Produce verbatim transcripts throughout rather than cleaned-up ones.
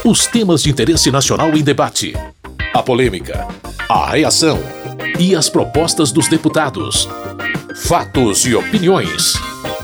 Os temas de interesse nacional em debate, a polêmica, a reação e as propostas dos deputados. Fatos e opiniões.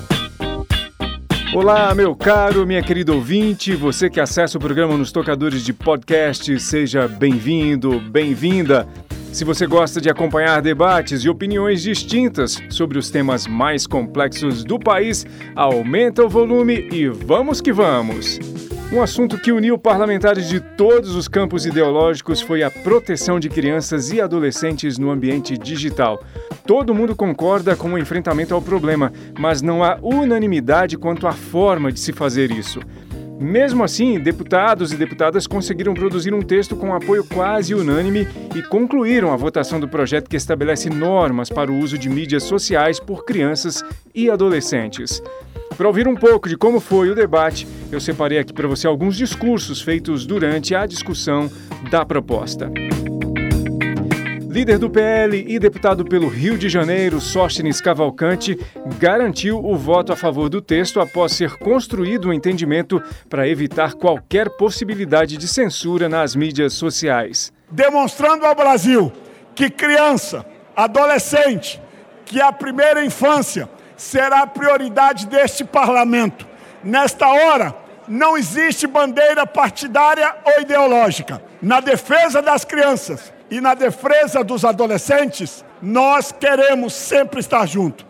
Olá, meu caro, minha querida ouvinte, você que acessa o programa nos tocadores de podcast, seja bem-vindo, bem-vinda. Se você gosta de acompanhar debates e opiniões distintas sobre os temas mais complexos do país, aumenta o volume e vamos que vamos! Um assunto que uniu parlamentares de todos os campos ideológicos foi a proteção de crianças e adolescentes no ambiente digital. Todo mundo concorda com o enfrentamento ao problema, mas não há unanimidade quanto à forma de se fazer isso. Mesmo assim, deputados e deputadas conseguiram produzir um texto com apoio quase unânime e concluíram a votação do projeto que estabelece normas para o uso de mídias sociais por crianças e adolescentes. Para ouvir um pouco de como foi o debate, eu separei aqui para você alguns discursos feitos durante a discussão da proposta. Líder do P L e deputado pelo Rio de Janeiro, Sóstenes Cavalcante, garantiu o voto a favor do texto após ser construído um entendimento para evitar qualquer possibilidade de censura nas mídias sociais. Demonstrando ao Brasil que criança, adolescente, que a primeira infância será a prioridade deste parlamento. Nesta hora, não existe bandeira partidária ou ideológica. Na defesa das crianças e na defesa dos adolescentes, nós queremos sempre estar juntos.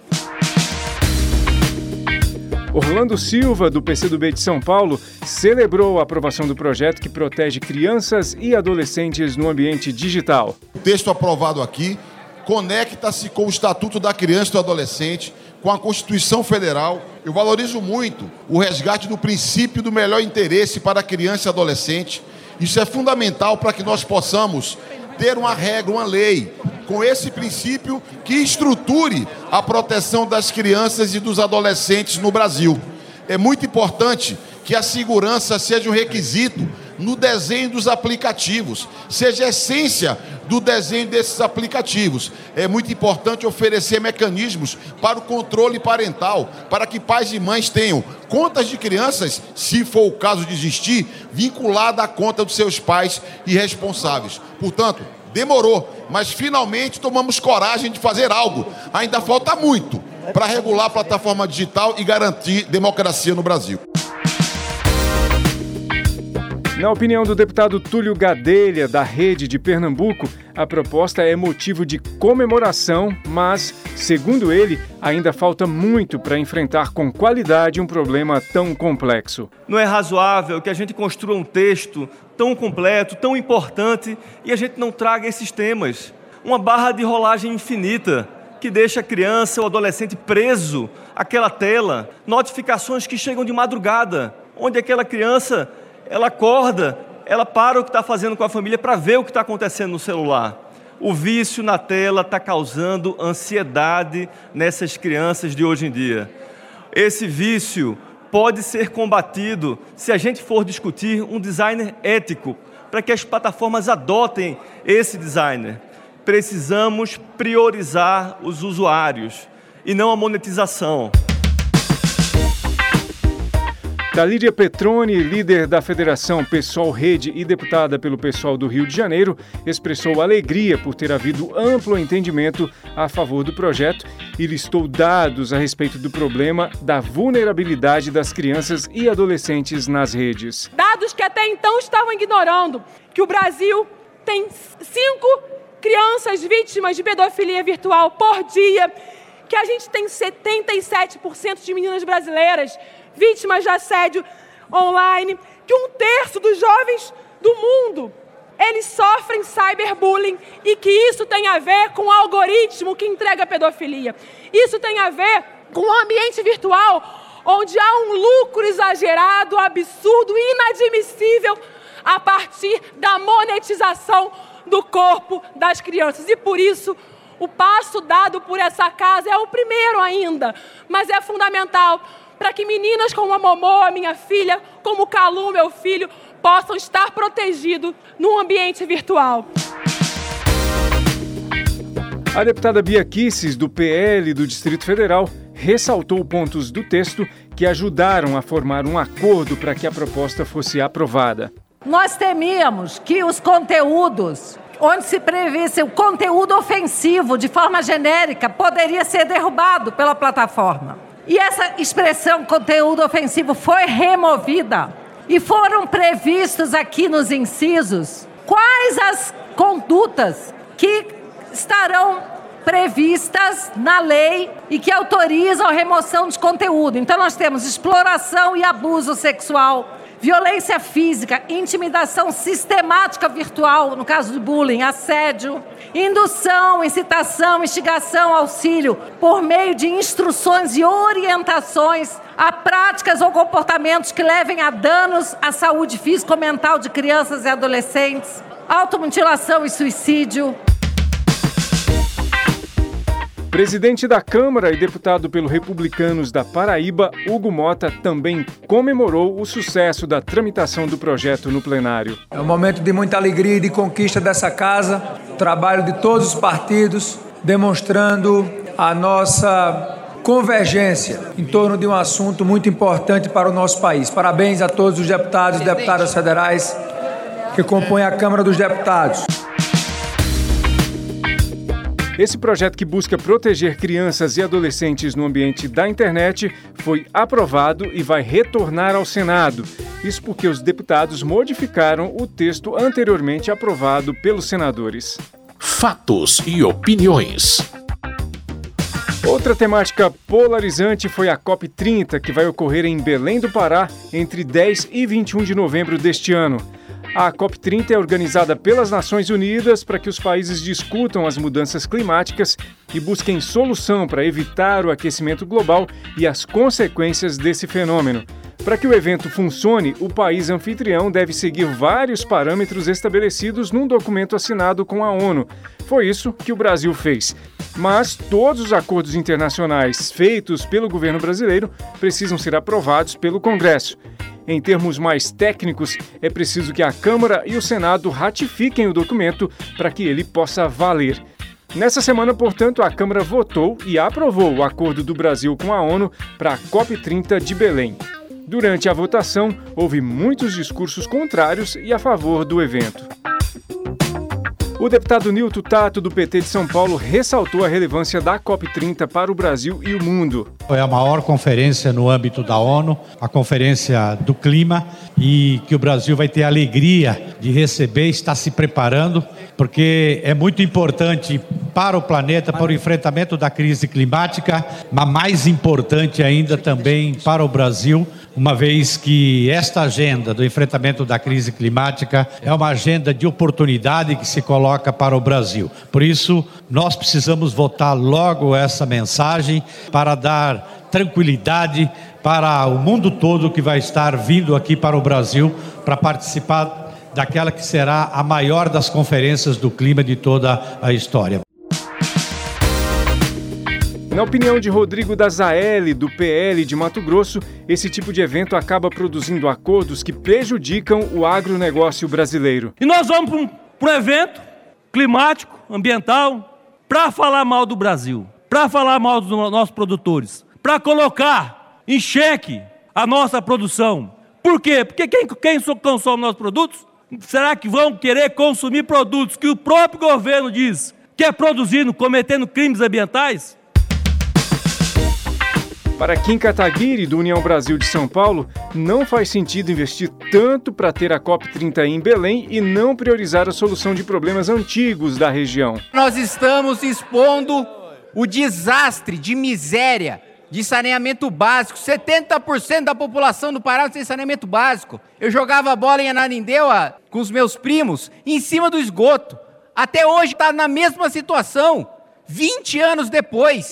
Orlando Silva, do P C do B de São Paulo, celebrou a aprovação do projeto que protege crianças e adolescentes no ambiente digital. O texto aprovado aqui conecta-se com o Estatuto da Criança e do Adolescente, com a Constituição Federal. Eu valorizo muito o resgate do princípio do melhor interesse para a criança e adolescente. Isso é fundamental para que nós possamos ter uma regra, uma lei, com esse princípio que estruture a proteção das crianças e dos adolescentes no Brasil. É muito importante que a segurança seja um requisito no desenho dos aplicativos, seja a essência do desenho desses aplicativos. É muito importante oferecer mecanismos para o controle parental, para que pais e mães tenham contas de crianças, se for o caso de existir, vinculada à conta dos seus pais e responsáveis. Portanto, demorou, mas finalmente tomamos coragem de fazer algo. Ainda falta muito para regular a plataforma digital e garantir democracia no Brasil. Na opinião do deputado Túlio Gadelha, da Rede de Pernambuco, a proposta é motivo de comemoração, mas, segundo ele, ainda falta muito para enfrentar com qualidade um problema tão complexo. Não é razoável que a gente construa um texto tão completo, tão importante, e a gente não traga esses temas. Uma barra de rolagem infinita que deixa a criança ou adolescente preso àquela tela. Notificações que chegam de madrugada, onde aquela criança ela acorda, ela para o que está fazendo com a família para ver o que está acontecendo no celular. O vício na tela está causando ansiedade nessas crianças de hoje em dia. Esse vício pode ser combatido se a gente for discutir um designer ético, para que as plataformas adotem esse designer. Precisamos priorizar os usuários e não a monetização. Talíria Petroni, líder da Federação Pessoal Rede e deputada pelo Pessoal do Rio de Janeiro, expressou alegria por ter havido amplo entendimento a favor do projeto e listou dados a respeito do problema da vulnerabilidade das crianças e adolescentes nas redes. Dados que até então estavam ignorando, que o Brasil tem cinco crianças vítimas de pedofilia virtual por dia, que a gente tem setenta e sete por cento de meninas brasileiras vítimas de assédio online, que um terço dos jovens do mundo, eles sofrem cyberbullying e que isso tem a ver com o algoritmo que entrega a pedofilia. Isso tem a ver com o ambiente virtual, onde há um lucro exagerado, absurdo e inadmissível a partir da monetização do corpo das crianças. E por isso, o passo dado por essa casa é o primeiro ainda, mas é fundamental para que meninas como a Momô, a minha filha, como o Calu, meu filho, possam estar protegidos no ambiente virtual. A deputada Bia Kicis, do P L do Distrito Federal, ressaltou pontos do texto que ajudaram a formar um acordo para que a proposta fosse aprovada. Nós temíamos que os conteúdos, onde se previsse o conteúdo ofensivo de forma genérica, poderia ser derrubado pela plataforma. E essa expressão conteúdo ofensivo foi removida. E foram previstos aqui nos incisos quais as condutas que estarão previstas na lei e que autorizam a remoção de conteúdo. Então nós temos exploração e abuso sexual, violência física, intimidação sistemática virtual, no caso do bullying, assédio, indução, incitação, instigação, auxílio, por meio de instruções e orientações a práticas ou comportamentos que levem a danos à saúde física ou mental de crianças e adolescentes, automutilação e suicídio. Presidente da Câmara e deputado pelo Republicanos da Paraíba, Hugo Mota, também comemorou o sucesso da tramitação do projeto no plenário. É um momento de muita alegria e de conquista dessa casa, trabalho de todos os partidos, demonstrando a nossa convergência em torno de um assunto muito importante para o nosso país. Parabéns a todos os deputados e deputadas federais que compõem a Câmara dos Deputados. Esse projeto, que busca proteger crianças e adolescentes no ambiente da internet, foi aprovado e vai retornar ao Senado. Isso porque os deputados modificaram o texto anteriormente aprovado pelos senadores. Fatos e opiniões. Outra temática polarizante foi a COP trinta, que vai ocorrer em Belém do Pará entre dez e vinte e um de novembro deste ano. A COP trinta é organizada pelas Nações Unidas para que os países discutam as mudanças climáticas e busquem solução para evitar o aquecimento global e as consequências desse fenômeno. Para que o evento funcione, o país anfitrião deve seguir vários parâmetros estabelecidos num documento assinado com a ONU. Foi isso que o Brasil fez. Mas todos os acordos internacionais feitos pelo governo brasileiro precisam ser aprovados pelo Congresso. Em termos mais técnicos, é preciso que a Câmara e o Senado ratifiquem o documento para que ele possa valer. Nessa semana, portanto, a Câmara votou e aprovou o acordo do Brasil com a ONU para a COP trinta de Belém. Durante a votação, houve muitos discursos contrários e a favor do evento. O deputado Nilton Tato, do P T de São Paulo, ressaltou a relevância da COP trinta para o Brasil e o mundo. Foi a maior conferência no âmbito da ONU, a Conferência do Clima, e que o Brasil vai ter a alegria de receber e está se preparando, porque é muito importante para o planeta, para o enfrentamento da crise climática, mas mais importante ainda também para o Brasil, uma vez que esta agenda do enfrentamento da crise climática é uma agenda de oportunidade que se coloca para o Brasil. Por isso, nós precisamos votar logo essa mensagem para dar tranquilidade para o mundo todo que vai estar vindo aqui para o Brasil para participar daquela que será a maior das conferências do clima de toda a história. Na opinião de Rodrigo Dazaeli, do P L de Mato Grosso, esse tipo de evento acaba produzindo acordos que prejudicam o agronegócio brasileiro. E nós vamos para um, para um evento climático, ambiental, para falar mal do Brasil, para falar mal dos nossos produtores, para colocar em xeque a nossa produção. Por quê? Porque quem, quem consome nossos produtos, será que vão querer consumir produtos que o próprio governo diz que é produzindo, cometendo crimes ambientais? Para Kim Kataguiri, do União Brasil de São Paulo, não faz sentido investir tanto para ter a COP trinta em Belém e não priorizar a solução de problemas antigos da região. Nós estamos expondo o desastre de miséria, de saneamento básico. setenta por cento da população do Pará não tem saneamento básico. Eu jogava bola em Ananindeua com os meus primos em cima do esgoto. Até hoje está na mesma situação, vinte anos depois.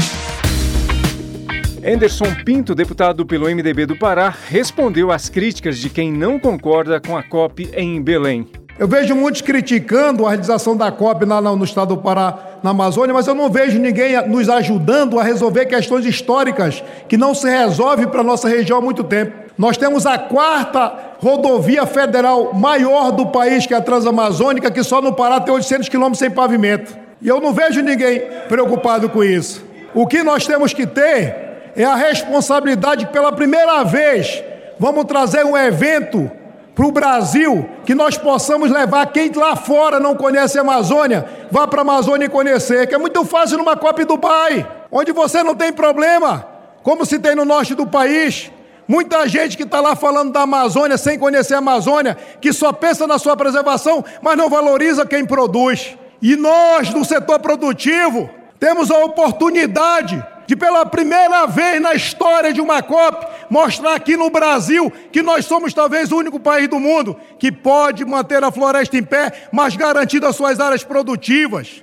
Anderson Pinto, deputado pelo M D B do Pará, respondeu às críticas de quem não concorda com a COP em Belém. Eu vejo muitos criticando a realização da COP lá no estado do Pará, na Amazônia, mas eu não vejo ninguém nos ajudando a resolver questões históricas que não se resolvem para a nossa região há muito tempo. Nós temos a quarta rodovia federal maior do país, que é a Transamazônica, que só no Pará tem oitocentos quilômetros sem pavimento. E eu não vejo ninguém preocupado com isso. O que nós temos que ter é a responsabilidade, pela primeira vez, vamos trazer um evento para o Brasil, que nós possamos levar quem lá fora não conhece a Amazônia, vá para a Amazônia conhecer, que é muito fácil numa Copa Dubai, onde você não tem problema, como se tem no norte do país. Muita gente que está lá falando da Amazônia sem conhecer a Amazônia, que só pensa na sua preservação, mas não valoriza quem produz. E nós, do setor produtivo, temos a oportunidade de, pela primeira vez na história de uma COP, mostrar aqui no Brasil que nós somos talvez o único país do mundo que pode manter a floresta em pé, mas garantindo as suas áreas produtivas.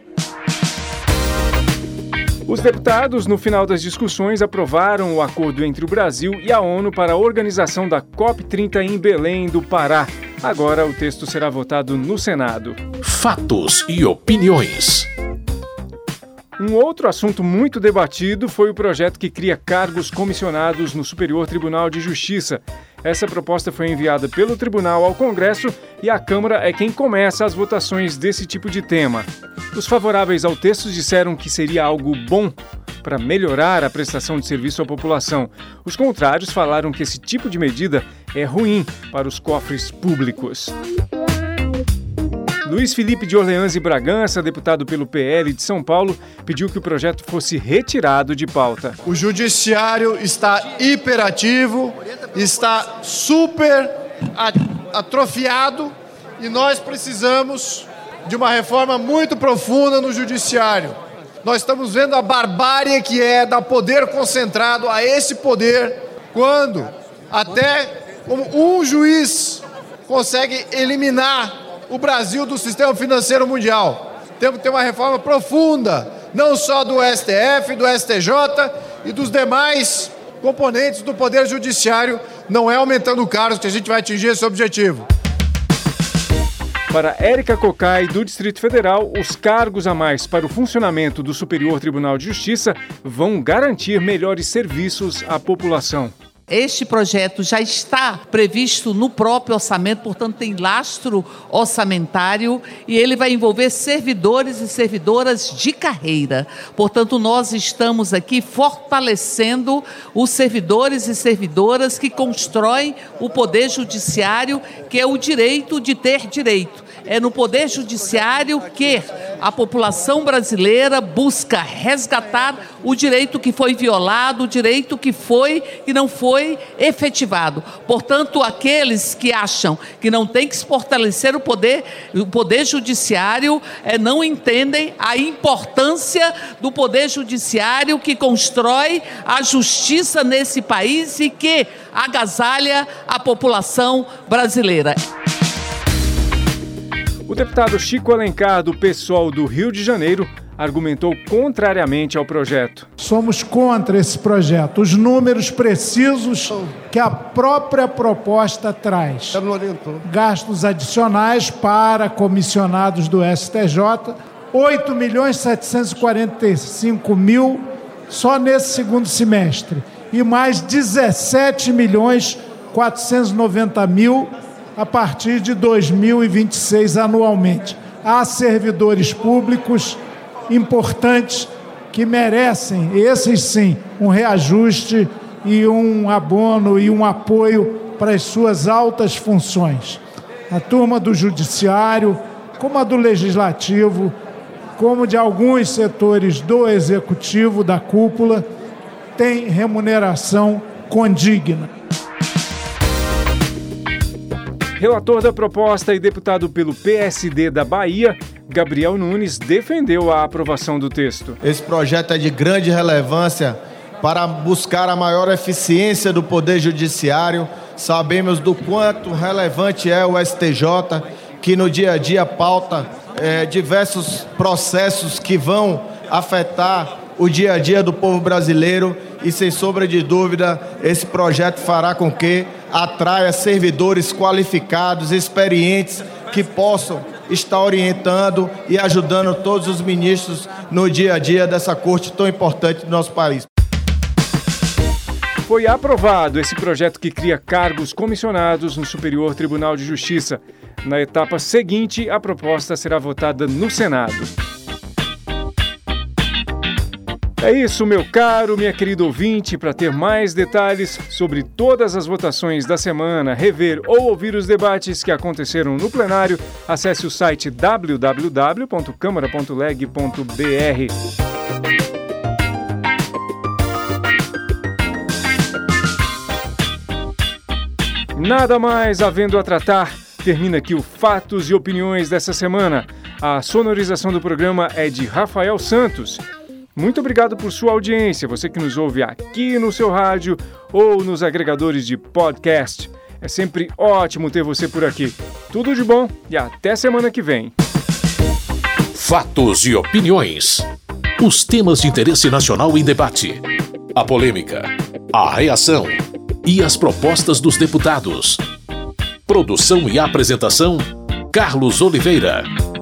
Os deputados, no final das discussões, aprovaram o acordo entre o Brasil e a ONU para a organização da COP trinta em Belém do Pará. Agora o texto será votado no Senado. Fatos e opiniões. Um outro assunto muito debatido foi o projeto que cria cargos comissionados no Superior Tribunal de Justiça. Essa proposta foi enviada pelo Tribunal ao Congresso e a Câmara é quem começa as votações desse tipo de tema. Os favoráveis ao texto disseram que seria algo bom para melhorar a prestação de serviço à população. Os contrários falaram que esse tipo de medida é ruim para os cofres públicos. Luiz Felipe de Orleans e Bragança, deputado pelo P L de São Paulo, pediu que o projeto fosse retirado de pauta. O judiciário está hiperativo, está super atrofiado e nós precisamos de uma reforma muito profunda no judiciário. Nós estamos vendo a barbárie que é dar poder concentrado a esse poder, quando até um juiz consegue eliminar o Brasil do sistema financeiro mundial. Temos que ter uma reforma profunda, não só do S T F, do S T J e dos demais componentes do Poder Judiciário. Não é aumentando cargos que a gente vai atingir esse objetivo. Para Érica Cocai, do Distrito Federal, os cargos a mais para o funcionamento do Superior Tribunal de Justiça vão garantir melhores serviços à população. Este projeto já está previsto no próprio orçamento, portanto tem lastro orçamentário e ele vai envolver servidores e servidoras de carreira. Portanto, nós estamos aqui fortalecendo os servidores e servidoras que constroem o Poder Judiciário, que é o direito de ter direito. É no Poder Judiciário que a população brasileira busca resgatar o direito que foi violado, o direito que foi e não foi efetivado. Portanto, aqueles que acham que não tem que se fortalecer o poder, o poder judiciário, é, não entendem a importância do Poder Judiciário que constrói a justiça nesse país e que agasalha a população brasileira. O deputado Chico Alencar, do PSOL do Rio de Janeiro, argumentou contrariamente ao projeto. Somos contra esse projeto. Os números precisos que a própria proposta traz. Gastos adicionais para comissionados do S T J, oito milhões setecentos e quarenta e cinco mil só nesse segundo semestre. E mais dezessete milhões quatrocentos e noventa mil a partir de dois mil e vinte e seis anualmente. Há servidores públicos importantes que merecem, esses sim, um reajuste e um abono e um apoio para as suas altas funções. A turma do Judiciário, como a do Legislativo, como de alguns setores do Executivo, da cúpula, tem remuneração condigna. Relator da proposta e deputado pelo P S D da Bahia, Gabriel Nunes, defendeu a aprovação do texto. Esse projeto é de grande relevância para buscar a maior eficiência do Poder Judiciário. Sabemos do quanto relevante é o S T J, que no dia a dia pauta é, diversos processos que vão afetar o dia a dia do povo brasileiro e, sem sombra de dúvida, esse projeto fará com que atraia servidores qualificados, experientes, que possam estar orientando e ajudando todos os ministros no dia a dia dessa corte tão importante do nosso país. Foi aprovado esse projeto que cria cargos comissionados no Superior Tribunal de Justiça. Na etapa seguinte, a proposta será votada no Senado. É isso, meu caro, minha querida ouvinte. Para ter mais detalhes sobre todas as votações da semana, rever ou ouvir os debates que aconteceram no plenário, acesse o site w w w ponto câmara ponto leg ponto b r. Nada mais havendo a tratar, termina aqui o Fatos e Opiniões dessa semana. A sonorização do programa é de Rafael Santos. Muito obrigado por sua audiência, você que nos ouve aqui no seu rádio ou nos agregadores de podcast. É sempre ótimo ter você por aqui. Tudo de bom e até semana que vem. Fatos e opiniões. Os temas de interesse nacional em debate. A polêmica, a reação e as propostas dos deputados. Produção e apresentação, Carlos Oliveira.